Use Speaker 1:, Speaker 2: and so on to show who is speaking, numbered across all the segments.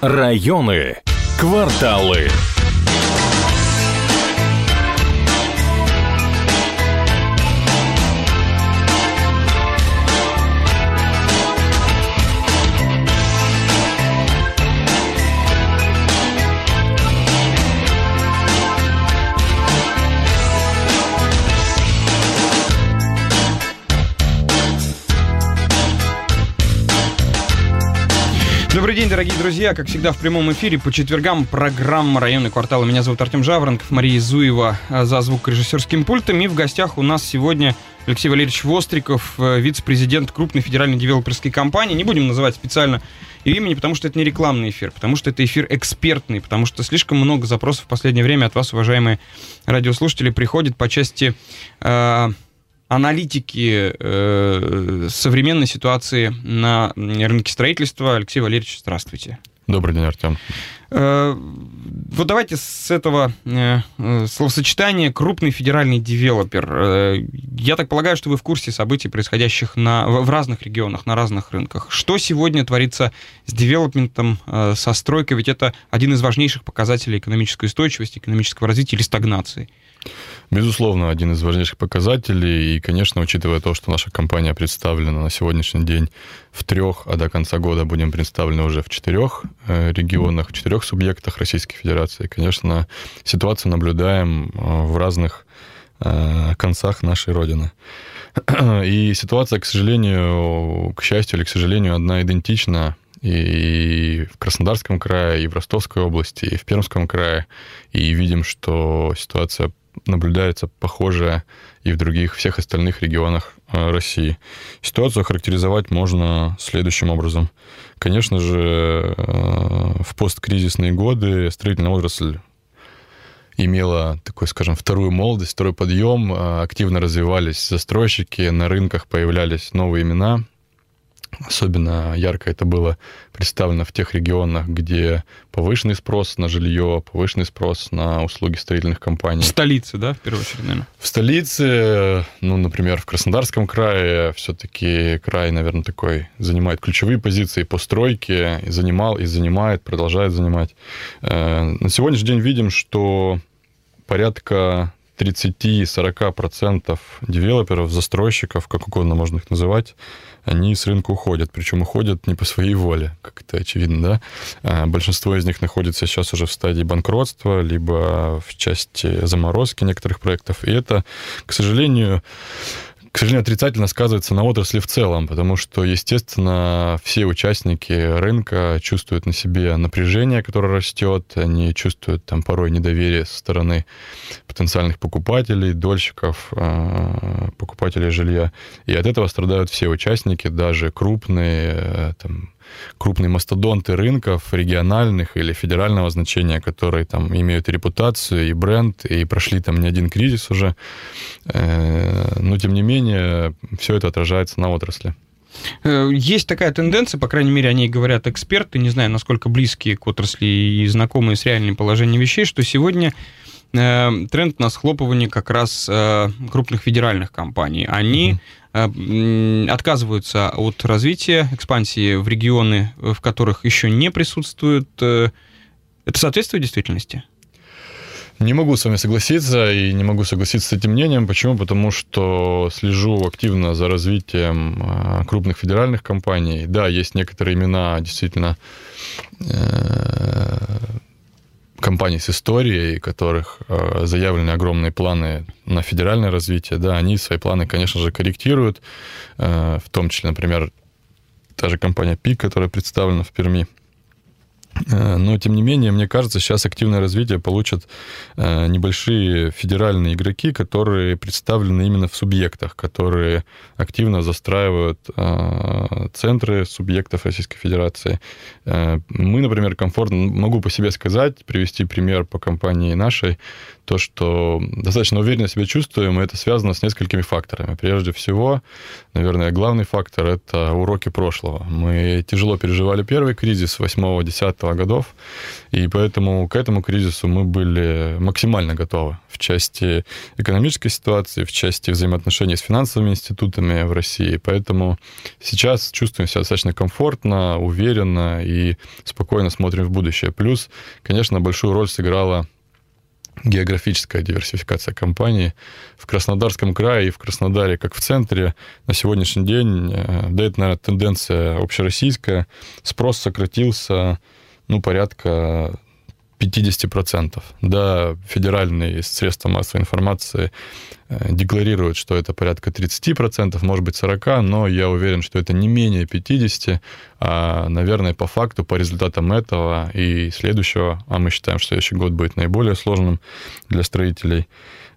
Speaker 1: Районы, кварталы.
Speaker 2: Добрый день, дорогие друзья. Как всегда, в прямом эфире по четвергам программа «Районные кварталы». Меня зовут Артем Жаворонков, Мария Зуева за звукорежиссерским пультом. И в гостях у нас сегодня Алексей Валерьевич Востриков, вице-президент крупной федеральной девелоперской компании. Не будем называть специально ее имени, потому что это не рекламный эфир, потому что это эфир экспертный, потому что слишком много запросов в последнее время от вас, уважаемые радиослушатели, приходит по части аналитики современной ситуации на рынке строительства. Алексей Валерьевич, здравствуйте.
Speaker 3: Добрый день, Артем.
Speaker 2: Вот давайте с этого словосочетания «крупный федеральный девелопер». Я так полагаю, что вы в курсе событий, происходящих в разных регионах, на разных рынках. Что сегодня творится с девелопментом, со стройкой? Ведь это один из важнейших показателей экономической устойчивости, экономического развития или стагнации.
Speaker 3: Безусловно, один из важнейших показателей. И, конечно, учитывая то, что наша компания представлена на сегодняшний день в 3, а до конца года будем представлены уже в 4 регионах, в 4 субъектах Российской Федерации, конечно, ситуацию наблюдаем в разных концах нашей Родины. И ситуация, к сожалению, к счастью или к сожалению, одна идентична и в Краснодарском крае, и в Ростовской области, и в Пермском крае. И видим, что ситуация наблюдается похожая и в других, всех остальных регионах России. Ситуацию характеризовать можно следующим образом. Конечно же, в посткризисные годы строительная отрасль имела такой, скажем, вторую молодость, второй подъем, активно развивались застройщики, на рынках появлялись новые имена. Особенно ярко это было представлено в тех регионах, где повышенный спрос на жилье, повышенный спрос на услуги строительных компаний. В
Speaker 2: столице, да, в первую очередь, наверное?
Speaker 3: В столице, например, в Краснодарском крае, все-таки край, наверное, такой, занимает ключевые позиции по стройке, и занимал, и занимает, продолжает занимать. На сегодняшний день видим, что порядка 30-40% девелоперов, застройщиков, как угодно можно их называть, они с рынка уходят. Причем уходят не по своей воле, как это очевидно, да? Большинство из них находится сейчас уже в стадии банкротства, либо в части заморозки некоторых проектов. И это, к сожалению, отрицательно сказывается на отрасли в целом, потому что, естественно, все участники рынка чувствуют на себе напряжение, которое растет, они чувствуют там порой недоверие со стороны потенциальных покупателей, дольщиков, покупателей жилья. И от этого страдают все участники, даже крупные мастодонты рынков, региональных или федерального значения, которые там имеют и репутацию, и бренд, и прошли там не один кризис уже. Но, тем не менее, все это отражается на отрасли.
Speaker 2: Есть такая тенденция, по крайней мере, о ней говорят эксперты, не знаю, насколько близкие к отрасли и знакомые с реальным положением вещей, что сегодня тренд на схлопывание как раз крупных федеральных компаний. Они отказываются от развития, экспансии в регионы, в которых еще не присутствуют. Это соответствует действительности?
Speaker 3: Не могу с вами согласиться, и не могу согласиться с этим мнением. Почему? Потому что слежу активно за развитием крупных федеральных компаний. Да, есть некоторые имена, действительно, компаний с историей, у которых заявлены огромные планы на федеральное развитие, да, они свои планы, конечно же, корректируют, в том числе, например, та же компания ПИК, которая представлена в Перми. Но, тем не менее, мне кажется, сейчас активное развитие получат небольшие федеральные игроки, которые представлены именно в субъектах, которые активно застраивают центры субъектов Российской Федерации. Мы, например, комфортно, могу по себе сказать, привести пример по компании нашей, то, что достаточно уверенно себя чувствуем, и это связано с несколькими факторами. Прежде всего, наверное, главный фактор – это уроки прошлого. Мы тяжело переживали первый кризис 8-10 годов. И поэтому к этому кризису мы были максимально готовы в части экономической ситуации, в части взаимоотношений с финансовыми институтами в России. Поэтому сейчас чувствуем себя достаточно комфортно, уверенно и спокойно смотрим в будущее. Плюс, конечно, большую роль сыграла географическая диверсификация компании. В Краснодарском крае и в Краснодаре, как в центре, на сегодняшний день, да, это, наверное, тенденция общероссийская, спрос сократился, порядка 50%. Да, федеральные средства массовой информации декларируют, что это порядка 30%, может быть, 40%, но я уверен, что это не менее 50%, а, наверное, по факту, по результатам этого и следующего, а мы считаем, что следующий год будет наиболее сложным для строителей,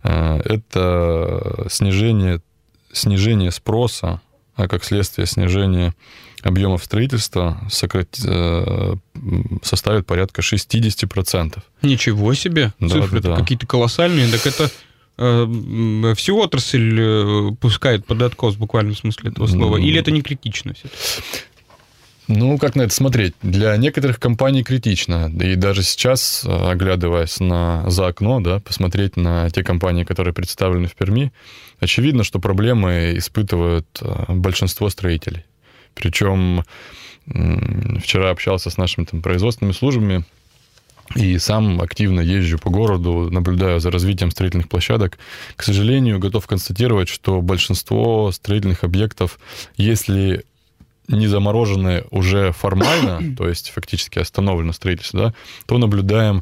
Speaker 3: это снижение спроса, а как следствие снижения объемов строительства составит порядка 60%.
Speaker 2: Ничего себе! Цифры-то какие-то колоссальные. Так это всю отрасль пускает под откос в буквальном смысле этого слова? Или это не критично все-таки?
Speaker 3: Как на это смотреть? Для некоторых компаний критично. И даже сейчас, оглядываясь за окно, да, посмотреть на те компании, которые представлены в Перми, очевидно, что проблемы испытывают большинство строителей. Причем вчера общался с нашими производственными службами и сам активно езжу по городу, наблюдаю за развитием строительных площадок. К сожалению, готов констатировать, что большинство строительных объектов, если не заморожены уже формально, то есть фактически остановлено строительство, да, то наблюдаем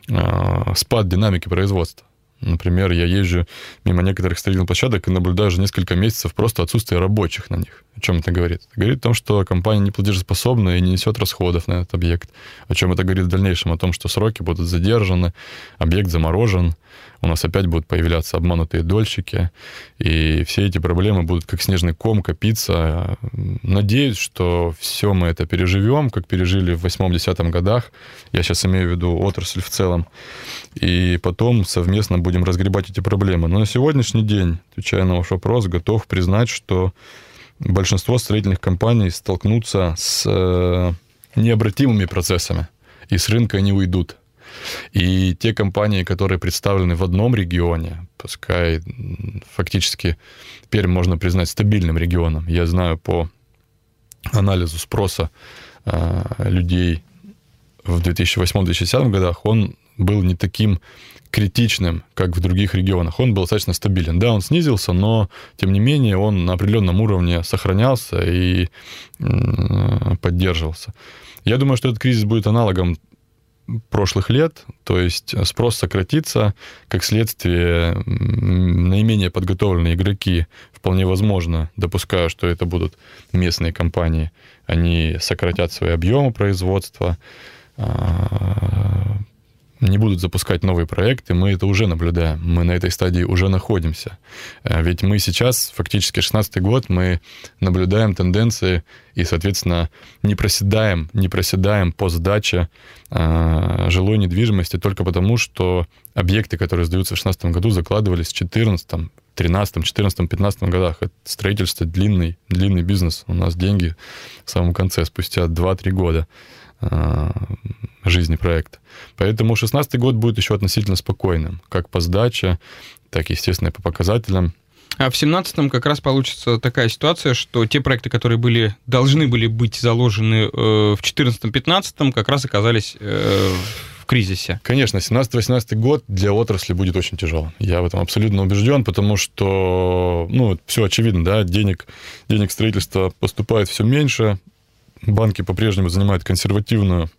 Speaker 3: спад динамики производства. Например, я езжу мимо некоторых строительных площадок и наблюдаю уже несколько месяцев просто отсутствие рабочих на них. О чем это говорит? Это говорит о том, что компания не платежеспособна и не несет расходов на этот объект. О чем это говорит в дальнейшем? О том, что сроки будут задержаны, объект заморожен, у нас опять будут появляться обманутые дольщики, и все эти проблемы будут как снежный ком копиться. Надеюсь, что все мы это переживем, как пережили в 8-10 годах. Я сейчас имею в виду отрасль в целом. И потом совместно будем разгребать эти проблемы. Но на сегодняшний день, отвечая на ваш вопрос, готов признать, что большинство строительных компаний столкнутся с необратимыми процессами, и с рынка они уйдут. И те компании, которые представлены в одном регионе, пускай фактически Пермь можно признать стабильным регионом. Я знаю по анализу спроса людей в 2008-2010 годах, он был не таким критичным, как в других регионах. Он был достаточно стабилен. Да, он снизился, но, тем не менее, он на определенном уровне сохранялся и поддерживался. Я думаю, что этот кризис будет аналогом прошлых лет, то есть спрос сократится, как следствие наименее подготовленные игроки, вполне возможно, допускаю, что это будут местные компании, они сократят свои объемы производства, не будут запускать новые проекты, мы это уже наблюдаем, мы на этой стадии уже находимся. Ведь мы сейчас, фактически 2016 год, мы наблюдаем тенденции и, соответственно, не проседаем по сдаче жилой недвижимости только потому, что объекты, которые сдаются в 2016 году, закладывались в 2014, 2013, 2014, 2015 годах. Это строительство длинный бизнес. У нас деньги в самом конце, спустя 2-3 года жизни проекта. Поэтому 2016 год будет еще относительно спокойным, как по сдаче, так, естественно, и по показателям.
Speaker 2: А в 2017-м как раз получится такая ситуация, что те проекты, которые должны были быть заложены в 2014-2015, как раз оказались в кризисе.
Speaker 3: Конечно, 2017-2018 год для отрасли будет очень тяжелым. Я в этом абсолютно убежден, потому что, все очевидно, да, денег строительства поступает все меньше, банки по-прежнему занимают консервативную,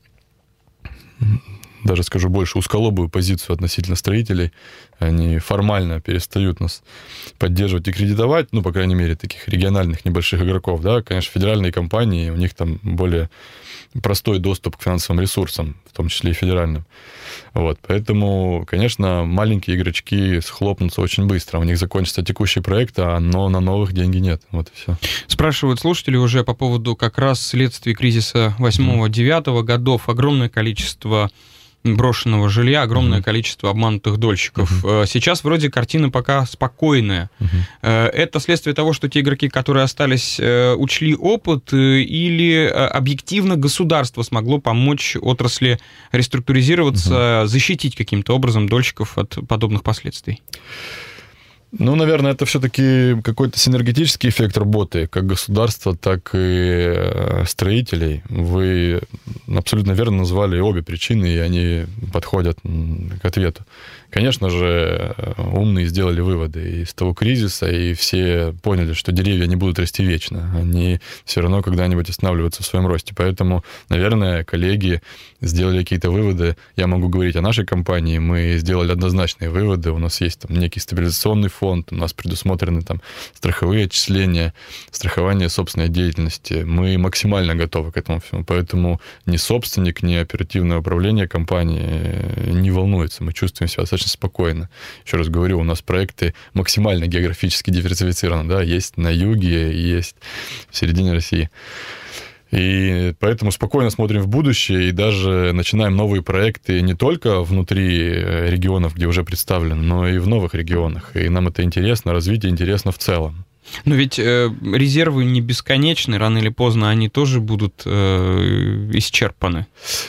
Speaker 3: даже скажу больше, узколобую позицию относительно строителей. Они формально перестают нас поддерживать и кредитовать, по крайней мере, таких региональных небольших игроков. Да? Конечно, федеральные компании, у них там более простой доступ к финансовым ресурсам, в том числе и федеральным. Поэтому, конечно, маленькие игрочки схлопнутся очень быстро. У них закончится текущий проект, но на новых деньги нет. Вот и все.
Speaker 2: Спрашивают слушатели уже по поводу как раз следствий кризиса 8-9 годов. Огромное количество брошенного жилья, огромное количество обманутых дольщиков. Сейчас вроде картина пока спокойная. Это следствие того, что те игроки, которые остались, учли опыт, или объективно государство смогло помочь отрасли реструктуризироваться, защитить каким-то образом дольщиков от подобных последствий?
Speaker 3: Ну, наверное, это все-таки какой-то синергетический эффект работы как государства, так и строителей. Вы абсолютно верно назвали обе причины, и они подходят к ответу. Конечно же, умные сделали выводы из того кризиса, и все поняли, что деревья не будут расти вечно. Они все равно когда-нибудь останавливаются в своем росте. Поэтому, наверное, коллеги сделали какие-то выводы. Я могу говорить о нашей компании. Мы сделали однозначные выводы. У нас есть там некий стабилизационный фонд, у нас предусмотрены там страховые отчисления, страхование собственной деятельности. Мы максимально готовы к этому всему. Поэтому ни собственник, ни оперативное управление компании не волнуется. Мы чувствуем себя достаточно спокойно. Еще раз говорю, у нас проекты максимально географически диверсифицированы. Да? Есть на юге, есть в середине России. И поэтому спокойно смотрим в будущее и даже начинаем новые проекты не только внутри регионов, где уже представлены, но и в новых регионах. И нам это интересно, развитие интересно в целом.
Speaker 2: Но ведь резервы не бесконечны, рано или поздно они тоже будут исчерпаны.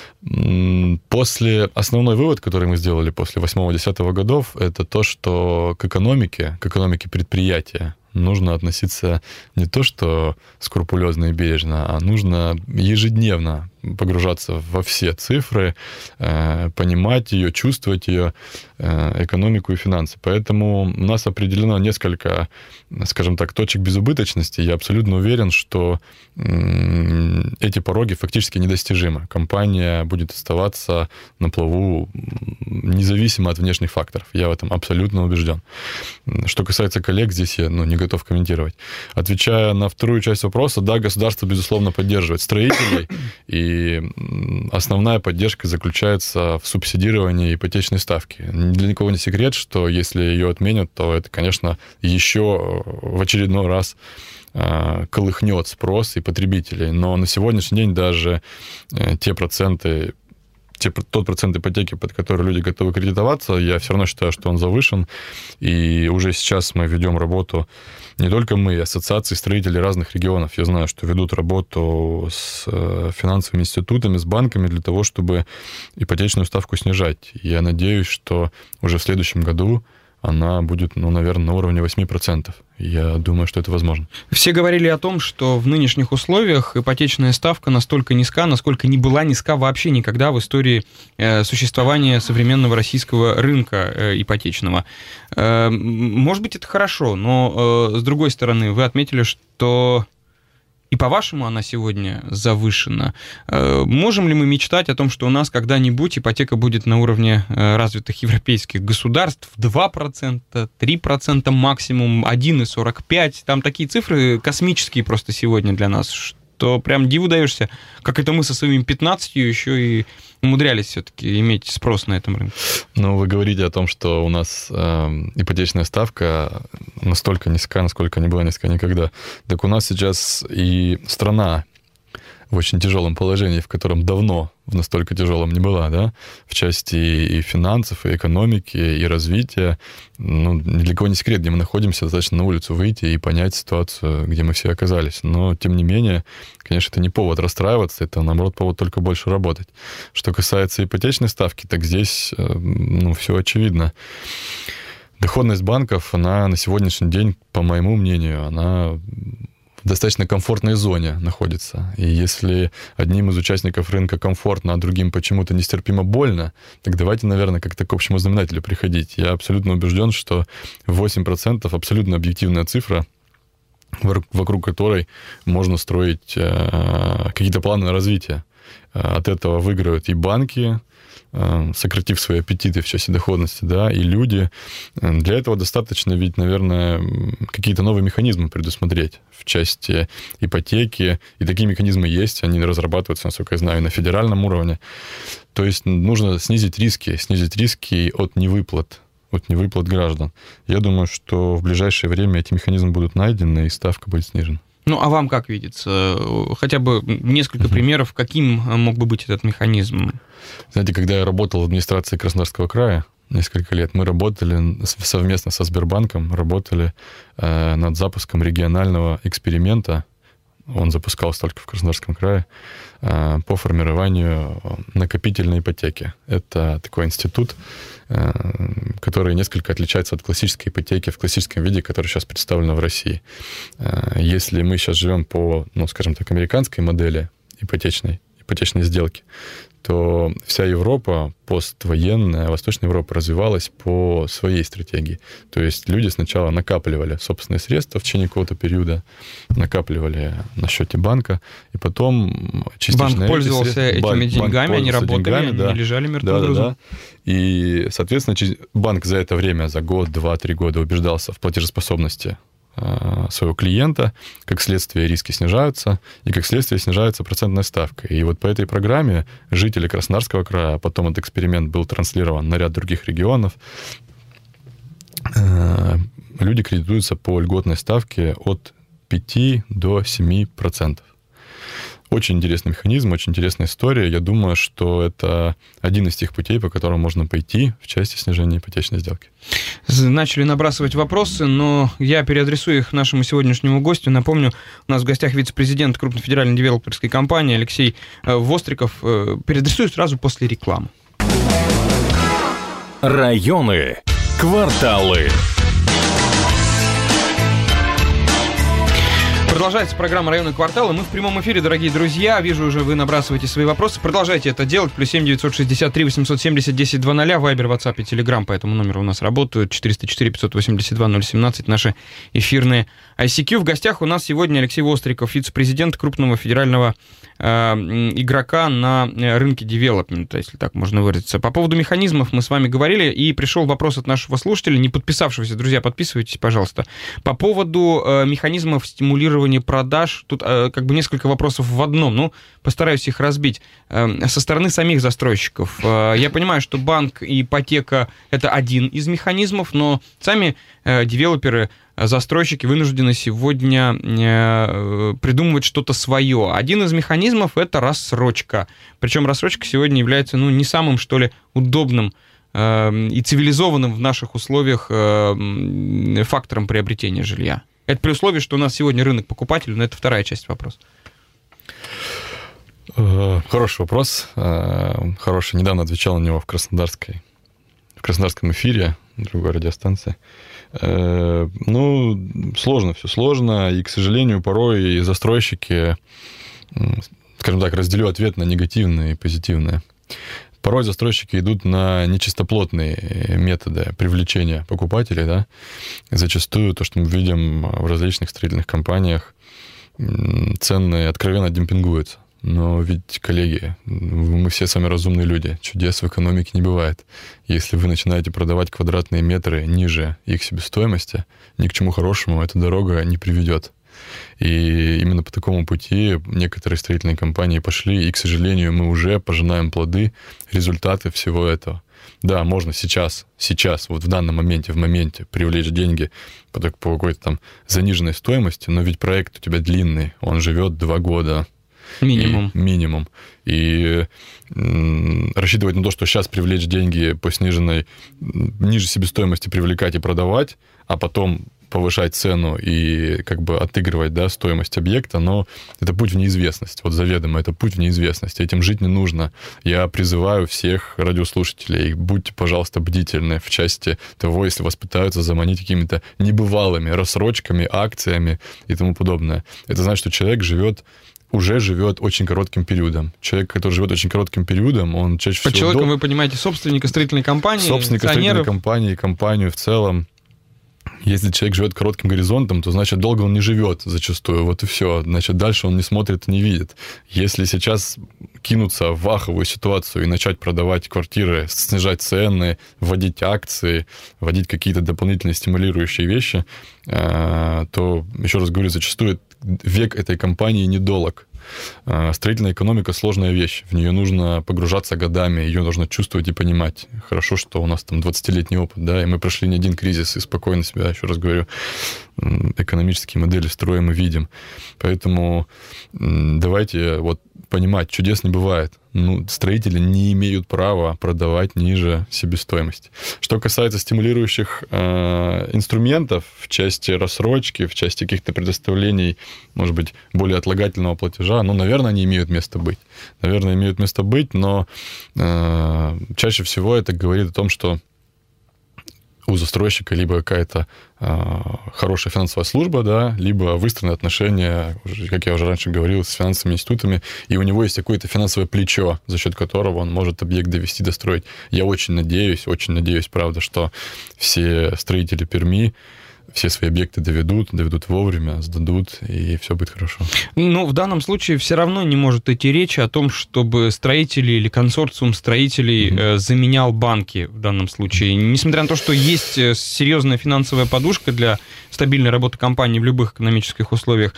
Speaker 3: Основной вывод, который мы сделали после 8-10 годов, это то, что к экономике предприятия нужно относиться не то что скрупулезно и бережно, а нужно ежедневно погружаться во все цифры, понимать ее, чувствовать ее, экономику и финансы. Поэтому у нас определено несколько, скажем так, точек безубыточности. Я абсолютно уверен, что эти пороги фактически недостижимы. Компания будет оставаться на плаву независимо от внешних факторов. Я в этом абсолютно убежден. Что касается коллег, здесь я не готов комментировать. Отвечая на вторую часть вопроса, да, государство, безусловно, поддерживает строителей, и основная поддержка заключается в субсидировании ипотечной ставки. Для никого не секрет, что если ее отменят, то это, конечно, еще в очередной раз колыхнет спрос и потребителей. Но на сегодняшний день даже тот процент ипотеки, под который люди готовы кредитоваться, я все равно считаю, что он завышен. И уже сейчас мы ведем работу, не только мы, ассоциации строителей разных регионов. Я знаю, что ведут работу с финансовыми институтами, с банками для того, чтобы ипотечную ставку снижать. Я надеюсь, что уже в следующем году она будет, наверное, на уровне 8%. Я думаю, что это возможно.
Speaker 2: Все говорили о том, что в нынешних условиях ипотечная ставка настолько низка, насколько не была низка вообще никогда в истории существования современного российского рынка ипотечного. Может быть, это хорошо, но, с другой стороны, вы отметили, что и по-вашему она сегодня завышена. Можем ли мы мечтать о том, что у нас когда-нибудь ипотека будет на уровне развитых европейских государств 2%, 3% максимум, 1,45%? Там такие цифры космические просто сегодня для нас, что прям диву даешься, как это мы со своими 15 еще и умудрялись все-таки иметь спрос на этом рынке.
Speaker 3: Ну, вы говорите о том, что у нас ипотечная ставка настолько низка, насколько не была низка никогда. Так у нас сейчас и страна в очень тяжелом положении, в котором давно в настолько тяжелом не была, да, в части и финансов, и экономики, и развития. Ни для кого не секрет, где мы находимся, достаточно на улицу выйти и понять ситуацию, где мы все оказались. Но, тем не менее, конечно, это не повод расстраиваться, это, наоборот, повод только больше работать. Что касается ипотечной ставки, так здесь, все очевидно. Доходность банков, она на сегодняшний день, по моему мнению, она в достаточно комфортной зоне находится. И если одним из участников рынка комфортно, а другим почему-то нестерпимо больно, так давайте, наверное, как-то к общему знаменателю приходить. Я абсолютно убежден, что 8% абсолютно объективная цифра, вокруг которой можно строить какие-то планы на развитие. От этого выиграют и банки, сократив свои аппетиты в части доходности, да, и люди. Для этого достаточно ведь, наверное, какие-то новые механизмы предусмотреть в части ипотеки. И такие механизмы есть, они разрабатываются, насколько я знаю, на федеральном уровне. То есть нужно снизить риски от невыплат граждан. Я думаю, что в ближайшее время эти механизмы будут найдены, и ставка будет снижена.
Speaker 2: Ну, а вам как видится? Хотя бы несколько примеров, каким мог бы быть этот механизм?
Speaker 3: Знаете, когда я работал в администрации Краснодарского края несколько лет, мы работали совместно со Сбербанком, работали над запуском регионального эксперимента. Он запускался только в Краснодарском крае по формированию накопительной ипотеки. Это такой институт, который несколько отличается от классической ипотеки в классическом виде, который сейчас представлен в России. Если мы сейчас живем по, скажем так, американской модели ипотечной сделки, то вся Европа, поствоенная, Восточная Европа развивалась по своей стратегии. То есть люди сначала накапливали собственные средства в течение какого-то периода, накапливали на счете банка, и потом частично...
Speaker 2: Банк пользовался этими деньгами, они работали, не лежали мертвым грузом. Да.
Speaker 3: И, соответственно, банк за это время, за год, 2-3 года убеждался в платежеспособности своего клиента, как следствие риски снижаются, и как следствие снижается процентная ставка. И вот по этой программе жители Краснодарского края, а потом этот эксперимент был транслирован на ряд других регионов, люди кредитуются по льготной ставке от 5 до 7%. Очень интересный механизм, очень интересная история. Я думаю, что это один из тех путей, по которым можно пойти в части снижения ипотечной сделки.
Speaker 2: Начали набрасывать вопросы, но я переадресую их нашему сегодняшнему гостю. Напомню, у нас в гостях вице-президент крупной федеральной девелоперской компании Алексей Востриков. Переадресую сразу после рекламы.
Speaker 1: Районы, кварталы.
Speaker 2: Продолжается программа «Районный квартал», и мы в прямом эфире, дорогие друзья. Вижу, уже вы набрасываете свои вопросы. Продолжайте это делать. +7 963 870 1000. Вайбер, WhatsApp и Telegram по этому номеру у нас работают. 404 582 017. Наши эфирные ICQ. В гостях у нас сегодня Алексей Востриков, вице-президент крупного федерального игрока на рынке девелопмента, если так можно выразиться. По поводу механизмов мы с вами говорили, и пришел вопрос от нашего слушателя, не подписавшегося. Друзья, подписывайтесь, пожалуйста. По поводу механизмов стимулирования продаж, тут как бы несколько вопросов в одном, ну, постараюсь их разбить. Со стороны самих застройщиков. Я понимаю, что банк и ипотека — это один из механизмов, но сами девелоперы, застройщики вынуждены сегодня придумывать что-то свое. Один из механизмов — это рассрочка. Причем рассрочка сегодня является, не самым, что ли, удобным и цивилизованным в наших условиях фактором приобретения жилья. Это при условии, что у нас сегодня рынок покупателей, но это вторая часть вопроса.
Speaker 3: Хороший вопрос. Хороший. Недавно отвечал на него в краснодарском эфире, другой радиостанции. Сложно, все сложно, и, к сожалению, порой и застройщики, скажем так, разделю ответ на негативные и позитивные. Порой застройщики идут на нечистоплотные методы привлечения покупателей, да. Зачастую то, что мы видим в различных строительных компаниях, цены откровенно демпингуются. Но ведь, коллеги, мы все сами разумные люди, чудес в экономике не бывает. Если вы начинаете продавать квадратные метры ниже их себестоимости, ни к чему хорошему эта дорога не приведет. И именно по такому пути некоторые строительные компании пошли, и, к сожалению, мы уже пожинаем плоды, результаты всего этого. Да, можно сейчас, вот в данном моменте, привлечь деньги по какой-то там заниженной стоимости, но ведь проект у тебя длинный, он живет 2 года. Минимум. И рассчитывать на то, что сейчас привлечь деньги по ниже себестоимости привлекать и продавать, а потом повышать цену и как бы отыгрывать, да, стоимость объекта, но это путь в неизвестность. Вот заведомо это путь в неизвестность. Этим жить не нужно. Я призываю всех радиослушателей, будьте, пожалуйста, бдительны в части того, если вас пытаются заманить какими-то небывалыми рассрочками, акциями и тому подобное. Это значит, что человек уже живет очень коротким периодом. Человек, который живет очень коротким периодом, он чаще всего...
Speaker 2: Под человеком вы понимаете собственника строительной компании,
Speaker 3: собственника строительной компании, компанию в целом. Если человек живет коротким горизонтом, то, значит, долго он не живет зачастую. Вот и все. Значит, дальше он не смотрит и не видит. Если сейчас кинуться в аховую ситуацию и начать продавать квартиры, снижать цены, вводить акции, вводить какие-то дополнительные стимулирующие вещи, то, еще раз говорю, зачастую век этой компании недолог. Строительная экономика — сложная вещь. В нее нужно погружаться годами, ее нужно чувствовать и понимать. Хорошо, что у нас там 20-летний опыт, да, и мы прошли не один кризис, и спокойно себя, еще раз говорю, экономические модели строим и видим. Поэтому давайте вот понимать, чудес не бывает. Строители не имеют права продавать ниже себестоимости. Что касается стимулирующих инструментов в части рассрочки, в части каких-то предоставлений, может быть, более отлагательного платежа, наверное, они имеют место быть. Наверное, имеют место быть, но чаще всего это говорит о том, что у застройщика либо какая-то хорошая финансовая служба, да, либо выстроены отношения, как я уже раньше говорил, с финансовыми институтами, и у него есть какое-то финансовое плечо, за счет которого он может объект довести, достроить. Я очень надеюсь, правда, что все строители Перми все свои объекты доведут вовремя, сдадут, и все будет хорошо.
Speaker 2: В данном случае все равно не может идти речи о том, чтобы строители или консорциум строителей заменял банки в данном случае. Несмотря на то, что есть серьезная финансовая подушка для стабильной работы компании в любых экономических условиях,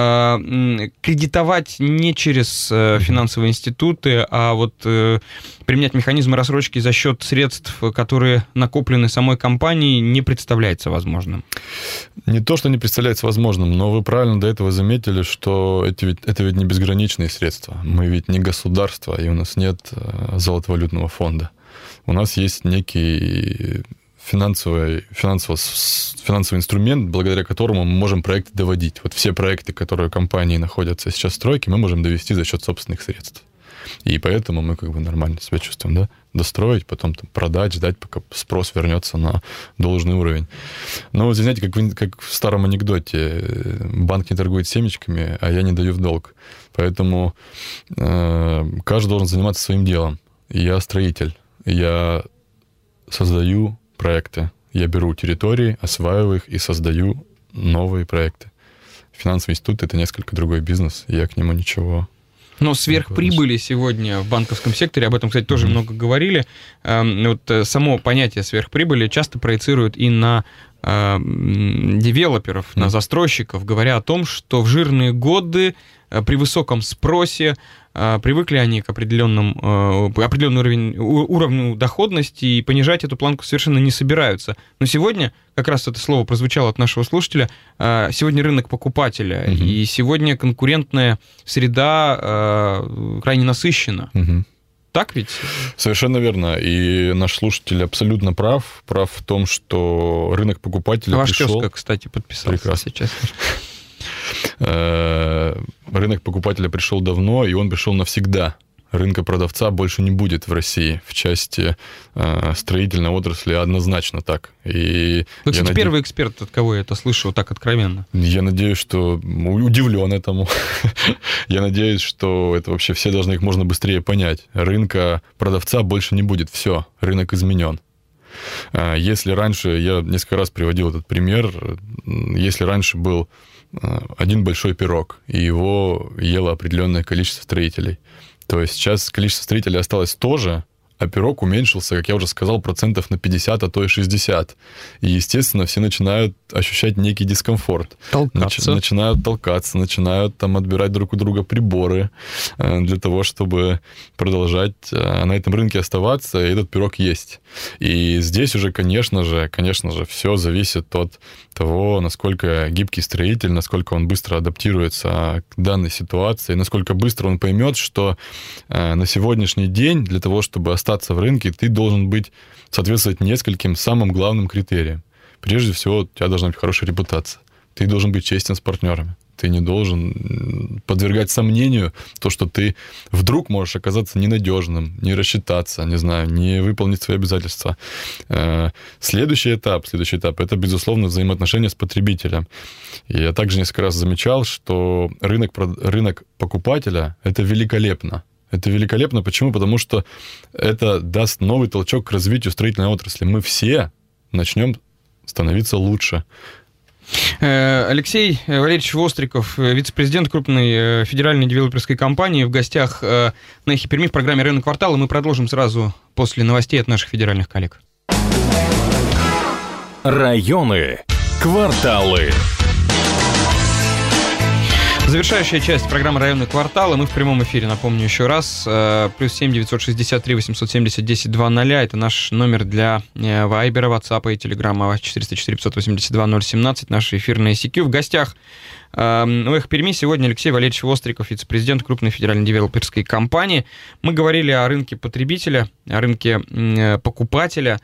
Speaker 2: кредитовать не через финансовые институты, а вот применять механизмы рассрочки за счет средств, которые накоплены самой компанией, не представляется возможным.
Speaker 3: Не то, что не представляется возможным, но вы правильно до этого заметили, что это ведь не безграничные средства. Мы ведь не государство, и у нас нет золотовалютного фонда. У нас есть некий финансовый инструмент, благодаря которому мы можем проекты доводить. Вот все проекты, которые компании находятся сейчас в стройке, мы можем довести за счет собственных средств. И поэтому мы нормально себя чувствуем, да? Достроить, потом продать, ждать, пока спрос вернется на должный уровень. Но вот, знаете, как в старом анекдоте, банк не торгует семечками, а я не даю в долг. Поэтому каждый должен заниматься своим делом. Я строитель, я создаю проекты, я беру территории, осваиваю их и создаю новые проекты. Финансовый институт — это несколько другой бизнес, я к нему ничего...
Speaker 2: Но сверхприбыли сегодня в банковском секторе, об этом, кстати, тоже много говорили. Вот само понятие сверхприбыли часто проецируют и на девелоперов, на застройщиков, говоря о том, что в жирные годы при высоком спросе привыкли они к определенному уровню доходности и понижать эту планку совершенно не собираются. Но сегодня, как раз это слово прозвучало от нашего слушателя, сегодня рынок покупателя, и сегодня конкурентная среда крайне насыщена. Так ведь?
Speaker 3: Совершенно верно. И наш слушатель абсолютно прав. Прав в том, что рынок покупателя
Speaker 2: ваш
Speaker 3: пришел...
Speaker 2: тезка, кстати, подписался.
Speaker 3: Прекрасно.
Speaker 2: Сейчас.
Speaker 3: Рынок покупателя пришел давно, и он пришел навсегда. Рынка продавца больше не будет в России. В части строительной отрасли однозначно так. И
Speaker 2: вы, кстати, первый эксперт, от кого я это слышу так откровенно.
Speaker 3: Я надеюсь, что... Удивлен этому. Я надеюсь, что это вообще все должны как можно быстрее понять. Рынка продавца больше не будет. Все, рынок изменен. Если раньше, я несколько раз приводил этот пример, если раньше был один большой пирог, и его ело определенное количество строителей, то есть сейчас количество строителей осталось то же, а пирог уменьшился, как я уже сказал, процентов на 50, а то и 60. И, естественно, все начинают ощущать некий дискомфорт. Начинают толкаться, начинают там отбирать друг у друга приборы для того, чтобы продолжать на этом рынке оставаться, и этот пирог есть. И здесь уже, конечно же, все зависит от того, насколько гибкий строитель, насколько он быстро адаптируется к данной ситуации, насколько быстро он поймет, что на сегодняшний день для того, чтобы остаться в рынке, ты должен соответствовать нескольким самым главным критериям. Прежде всего, у тебя должна быть хорошая репутация. Ты должен быть честен с партнерами. Ты не должен подвергать сомнению то, что ты вдруг можешь оказаться ненадежным, не рассчитаться, не знаю, не выполнить свои обязательства. Следующий этап — это, безусловно, взаимоотношения с потребителем. И я также несколько раз замечал, что рынок покупателя — это великолепно. Это великолепно. Почему? Потому что это даст новый толчок к развитию строительной отрасли. Мы все начнем становиться лучше.
Speaker 2: Алексей Валерьевич Востриков, вице-президент крупной федеральной девелоперской компании, в гостях на Эхе Перми в программе «Районный квартал». И мы продолжим сразу после новостей от наших федеральных коллег.
Speaker 1: Районы, кварталы.
Speaker 2: Завершающая часть программы «Районный квартал», и мы в прямом эфире, напомню еще раз, +7 963 870 1020, это наш номер для Вайбера, Ватсапа и Телеграма, 404 582 017, наш эфирный ICQ. В гостях в «Эхо Перми» сегодня Алексей Валерьевич Востриков, вице-президент крупной федеральной девелоперской компании. Мы говорили о рынке потребителя, о рынке покупателя.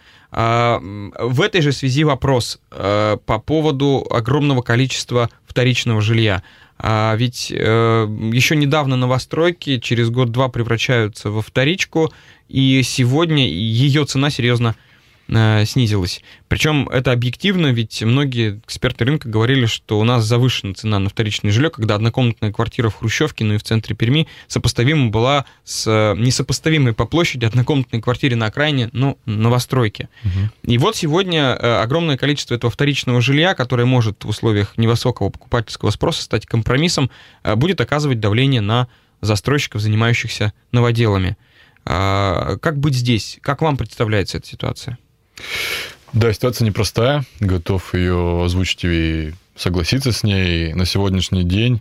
Speaker 2: В этой же связи вопрос по поводу огромного количества вторичного жилья. Ведь еще недавно новостройки через год-два превращаются во вторичку, и сегодня ее цена серьезно снизилась. Причем это объективно, ведь многие эксперты рынка говорили, что у нас завышена цена на вторичное жилье, когда однокомнатная квартира в Хрущевке, ну и в центре Перми, сопоставима была с несопоставимой по площади однокомнатной квартире на окраине, но новостройки. И вот сегодня огромное количество этого вторичного жилья, которое может в условиях невысокого покупательского спроса стать компромиссом, будет оказывать давление на застройщиков, занимающихся новоделами. Как быть здесь? Как вам представляется эта ситуация?
Speaker 3: Да, ситуация непростая. Готов ее озвучить и согласиться с ней. На сегодняшний день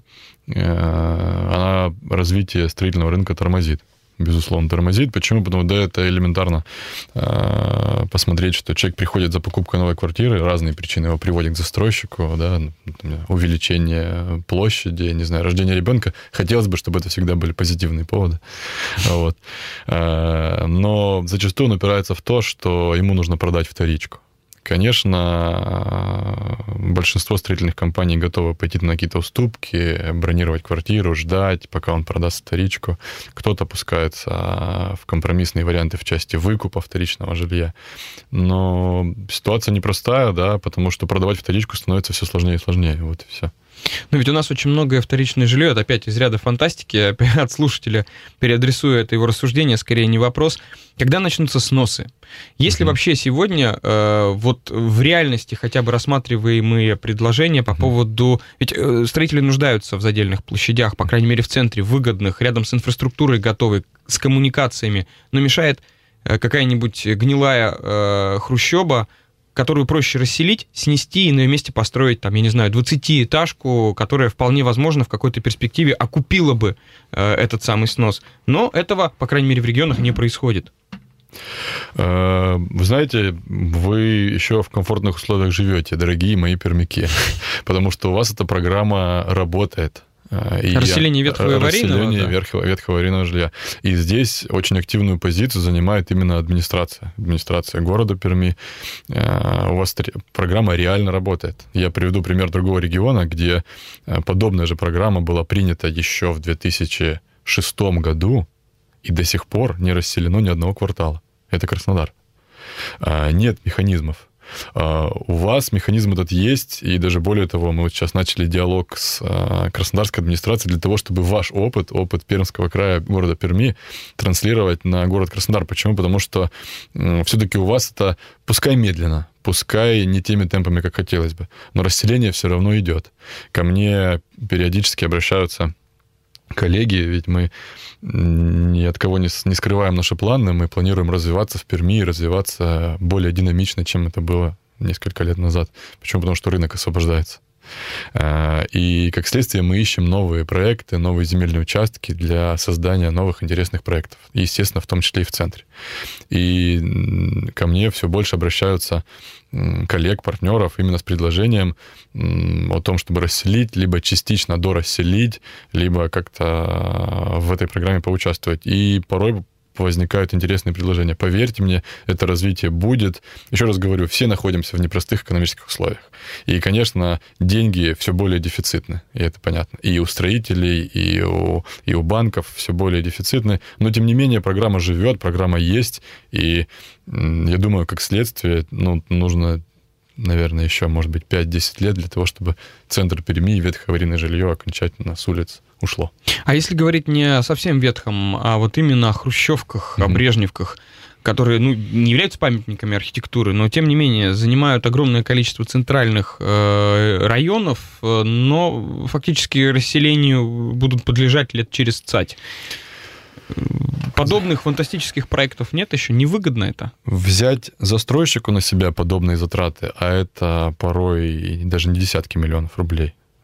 Speaker 3: она развитие строительного рынка тормозит. Безусловно, тормозит. Почему? Потому что это элементарно посмотреть, что человек приходит за покупкой новой квартиры, разные причины его приводят к застройщику, да, увеличение площади, не знаю, рождение ребенка. Хотелось бы, чтобы это всегда были позитивные поводы. Вот. Но зачастую он упирается в то, что ему нужно продать вторичку. Конечно, большинство строительных компаний готовы пойти на какие-то уступки, бронировать квартиру, ждать, пока он продаст вторичку. Кто-то пускается в компромиссные варианты в части выкупа вторичного жилья. Но ситуация непростая, да, потому что продавать вторичку становится все сложнее и сложнее. Вот и все.
Speaker 2: Но ведь у нас очень многое вторичное жилье, это опять из ряда фантастики, от слушателя переадресую это его рассуждение, скорее не вопрос. Когда начнутся сносы? Есть ли вообще сегодня вот в реальности хотя бы рассматриваемые предложения по поводу... Ведь строители нуждаются в задельных площадях, по крайней мере в центре, выгодных, рядом с инфраструктурой готовой, с коммуникациями, но мешает какая-нибудь гнилая хрущоба, которую проще расселить, снести и на ее месте построить, там, я не знаю, 20-этажку, которая вполне возможно в какой-то перспективе окупила бы этот самый снос. Но этого, по крайней мере, в регионах не происходит.
Speaker 3: Вы знаете, вы еще в комфортных условиях живете, дорогие мои пермяки, потому что у вас эта программа работает.
Speaker 2: Расселение
Speaker 3: ветхого аварийного жилья. И здесь очень активную позицию занимает именно администрация города Перми. У вас программа реально работает. Я приведу пример другого региона, где подобная же программа была принята еще в 2006 году, и до сих пор не расселено ни одного квартала. Это Краснодар. Нет механизмов. У вас механизм этот есть, и даже более того, мы вот сейчас начали диалог с краснодарской администрацией для того, чтобы ваш опыт Пермского края, города Перми, транслировать на город Краснодар. Почему? Потому что все-таки у вас это, пускай медленно, пускай не теми темпами, как хотелось бы, но расселение все равно идет. Ко мне периодически обращаются коллеги, ведь мы ни от кого не скрываем наши планы, мы планируем развиваться в Перми и развиваться более динамично, чем это было несколько лет назад. Почему? Потому что рынок освобождается. И, как следствие, мы ищем новые проекты, новые земельные участки для создания новых интересных проектов. И, естественно, в том числе и в центре. И ко мне все больше обращаются коллег, партнеров именно с предложением о том, чтобы расселить, либо частично дорасселить, либо как-то в этой программе поучаствовать. И порой возникают интересные предложения. Поверьте мне, это развитие будет. Еще раз говорю, все находимся в непростых экономических условиях. И, конечно, деньги все более дефицитны, и это понятно. И у строителей, и у банков все более дефицитны. Но, тем не менее, программа живет, программа есть. И я думаю, как следствие, нужно, наверное, еще, может быть, 5-10 лет для того, чтобы центр Перми и ветхоаварийное жилье окончательно с улиц ушло.
Speaker 2: А если говорить не о совсем ветхом, а вот именно о хрущевках, о брежневках, которые не являются памятниками архитектуры, но, тем не менее, занимают огромное количество центральных районов, но фактически расселению будут подлежать лет через цать. Подобных фантастических проектов нет еще? Невыгодно это?
Speaker 3: Взять застройщику на себя подобные затраты, а это порой даже не десятки миллионов рублей.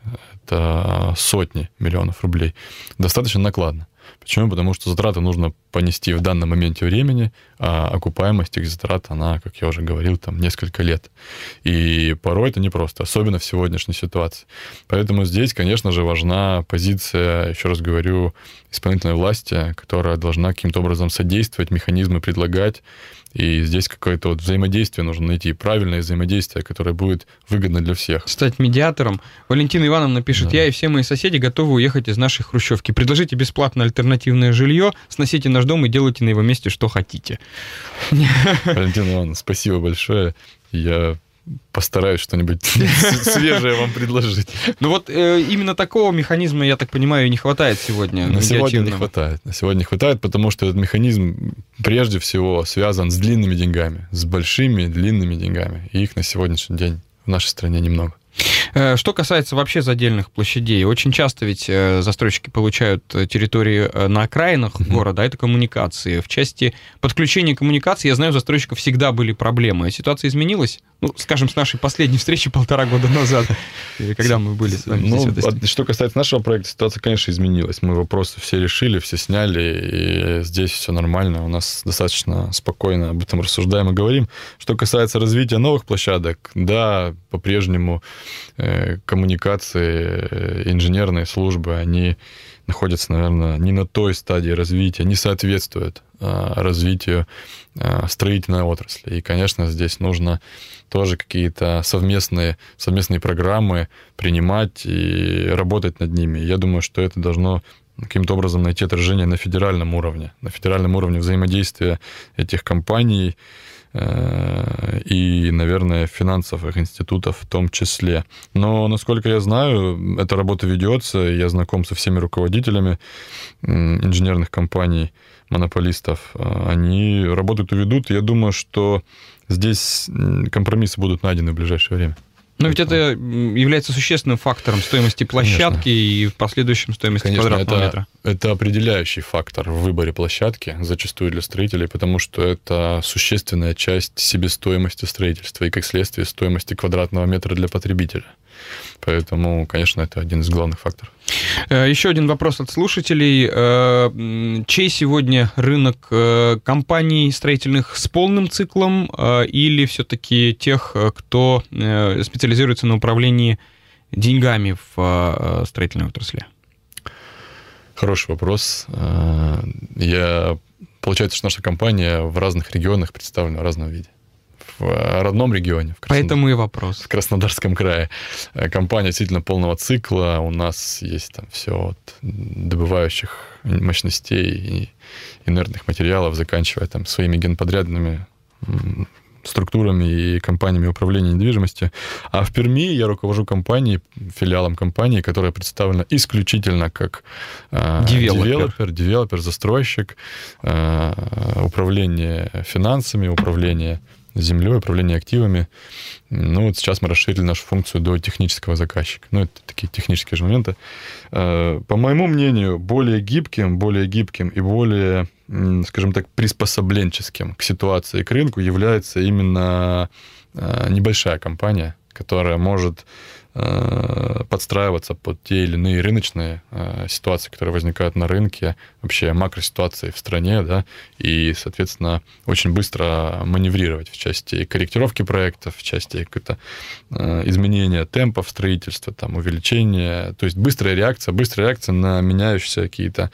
Speaker 3: это сотни миллионов рублей. Достаточно накладно. Почему? Потому что затраты нужно понести в данном моменте времени, а окупаемость этих затрат, она, как я уже говорил, там несколько лет. И порой это непросто, особенно в сегодняшней ситуации. Поэтому здесь, конечно же, важна позиция, еще раз говорю, исполнительной власти, которая должна каким-то образом содействовать, механизмы предлагать. И здесь какое-то вот взаимодействие нужно найти, правильное взаимодействие, которое будет выгодно для всех.
Speaker 2: Стать медиатором. Валентина Ивановна пишет: я и все мои соседи готовы уехать из нашей хрущевки. Предложите бесплатно альтернативное жилье, сносите наш дом и делайте на его месте что хотите.
Speaker 3: Валентина Ивановна, спасибо большое. Я постараюсь что-нибудь свежее вам предложить.
Speaker 2: Ну вот именно такого механизма, я так понимаю, и не хватает сегодня.
Speaker 3: На сегодня не хватает. На сегодня не хватает, потому что этот механизм прежде всего связан с длинными деньгами, с большими длинными деньгами. И их на сегодняшний день в нашей стране немного.
Speaker 2: Что касается вообще задельных площадей, очень часто ведь застройщики получают территории на окраинах города, а это коммуникации. В части подключения коммуникаций, я знаю, у застройщиков всегда были проблемы. Ситуация изменилась? Ну, скажем, с нашей последней встречи 1,5 года назад, когда мы были с вами здесь.
Speaker 3: Что касается нашего проекта, ситуация, конечно, изменилась. Мы вопросы все решили, все сняли, и здесь все нормально. У нас достаточно спокойно об этом рассуждаем и говорим. Что касается развития новых площадок, да, по-прежнему коммуникации, инженерные службы, они находятся, наверное, не на той стадии развития, не соответствуют развитию строительной отрасли. И, конечно, здесь нужно тоже какие-то совместные программы принимать и работать над ними. Я думаю, что это должно каким-то образом найти отражение на федеральном уровне взаимодействия этих компаний и, наверное, финансовых институтов в том числе. Но, насколько я знаю, эта работа ведется, я знаком со всеми руководителями инженерных компаний, монополистов. Они работают и ведут. Я думаю, что здесь компромиссы будут найдены в ближайшее время.
Speaker 2: Но ведь это является существенным фактором стоимости площадки, конечно, и в последующем стоимости, конечно, квадратного метра.
Speaker 3: Это определяющий фактор в выборе площадки, зачастую для строителей, потому что это существенная часть себестоимости строительства и, как следствие, стоимости квадратного метра для потребителя. Поэтому, конечно, это один из главных факторов.
Speaker 2: Еще один вопрос от слушателей. Чей сегодня рынок компаний строительных с полным циклом или все-таки тех, кто специализируется на управлении деньгами в строительной отрасли?
Speaker 3: Хороший вопрос. Получается, что наша компания в разных регионах представлена в разном виде. В родном регионе,
Speaker 2: поэтому и вопрос.
Speaker 3: В Краснодарском крае компания действительно полного цикла. У нас есть там все от добывающих мощностей и инертных материалов, заканчивая там своими генподрядными структурами и компаниями управления недвижимостью. А в Перми я руковожу компанией, филиалом компании, которая представлена исключительно как девелопер, застройщик, управление финансами, управление землей, управление активами. Ну, вот сейчас мы расширили нашу функцию до технического заказчика. Ну, это такие технические же моменты. По моему мнению, более гибким и более, скажем так, приспособленческим к ситуации, к рынку является именно небольшая компания, которая может подстраиваться под те или иные рыночные ситуации, которые возникают на рынке, вообще макроситуации в стране, да, и, соответственно, очень быстро маневрировать в части корректировки проектов, в части изменения темпов строительства, там, увеличения, то есть быстрая реакция на меняющиеся какие-то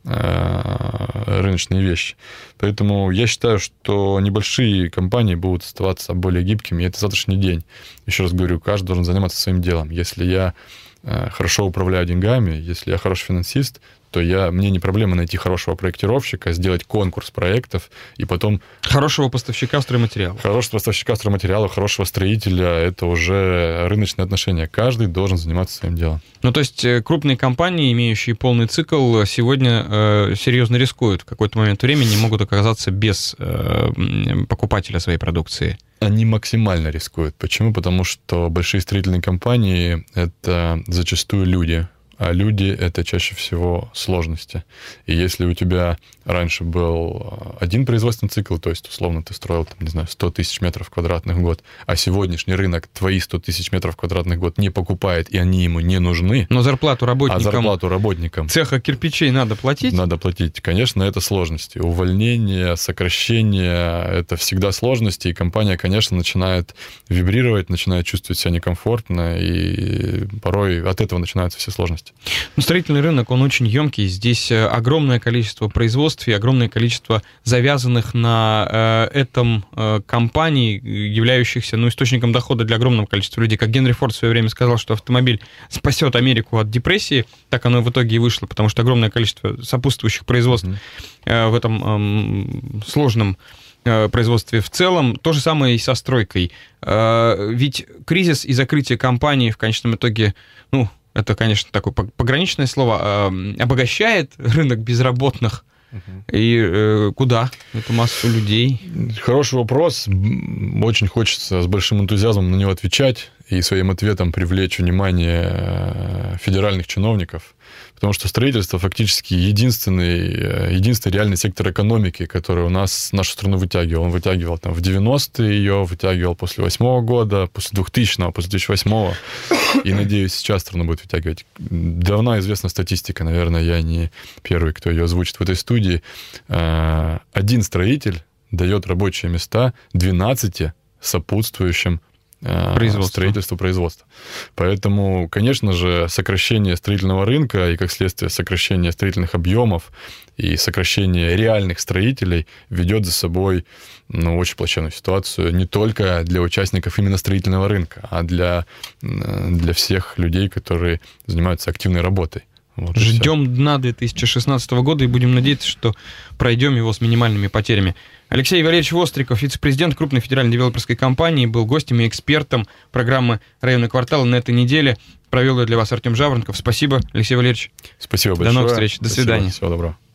Speaker 3: рыночные вещи. Поэтому я считаю, что небольшие компании будут оставаться более гибкими, и это завтрашний день. Еще раз говорю, каждый должен заниматься своим делом. Если я хорошо управляю деньгами, если я хороший финансист, то мне не проблема найти хорошего проектировщика, сделать конкурс проектов и потом...
Speaker 2: Хорошего поставщика стройматериалов.
Speaker 3: Хорошего строителя — это уже рыночные отношения. Каждый должен заниматься своим делом.
Speaker 2: Ну, то есть крупные компании, имеющие полный цикл, сегодня серьезно рискуют. В какой-то момент времени могут оказаться без покупателя своей продукции.
Speaker 3: Они максимально рискуют. Почему? Потому что большие строительные компании — это зачастую люди. А люди — это чаще всего сложности. И если у тебя раньше был один производственный цикл, то есть, условно, ты строил, там, не знаю, 100 тысяч метров квадратных в год, а сегодняшний рынок твои 100 тысяч метров квадратных в год не покупает, и они ему не нужны.
Speaker 2: Но зарплату работникам
Speaker 3: цеха
Speaker 2: кирпичей надо платить?
Speaker 3: Надо платить. Конечно, это сложности. Увольнение, сокращение — это всегда сложности, и компания, конечно, начинает вибрировать, начинает чувствовать себя некомфортно, и порой от этого начинаются все сложности.
Speaker 2: Ну, строительный рынок, он очень емкий. Здесь огромное количество производств и огромное количество завязанных на этом компаний, являющихся источником дохода для огромного количества людей. Как Генри Форд в свое время сказал, что автомобиль спасет Америку от депрессии, так оно в итоге и вышло, потому что огромное количество сопутствующих производств в этом сложном производстве в целом. То же самое и со стройкой. Ведь кризис и закрытие компании в конечном итоге, это, конечно, такое пограничное слово, обогащает рынок безработных. И куда эту массу людей?
Speaker 3: Хороший вопрос. Очень хочется с большим энтузиазмом на него отвечать и своим ответом привлечь внимание федеральных чиновников. Потому что строительство фактически единственный реальный сектор экономики, который у нас нашу страну вытягивал. Он вытягивал там в 90-е ее, вытягивал после 2008 года, после 2000-го, после 2008-го. И, надеюсь, сейчас страну будет вытягивать. Давно известна статистика, наверное, я не первый, кто ее озвучит в этой студии. Один строитель дает рабочие места 12 сопутствующим строительству, производства. Поэтому, конечно же, сокращение строительного рынка и, как следствие, сокращение строительных объемов и сокращение реальных строителей ведет за собой очень плачевную ситуацию не только для участников именно строительного рынка, а для всех людей, которые занимаются активной работой.
Speaker 2: Ждем дна 2016 года и будем надеяться, что пройдем его с минимальными потерями. Алексей Валерьевич Востриков, вице-президент крупной федеральной девелоперской компании, был гостем и экспертом программы «Районный квартал» на этой неделе. Провел ее для вас Артем Жаворонков. Спасибо, Алексей Валерьевич.
Speaker 3: Спасибо большое.
Speaker 2: До новых встреч. До свидания.
Speaker 3: Всего доброго.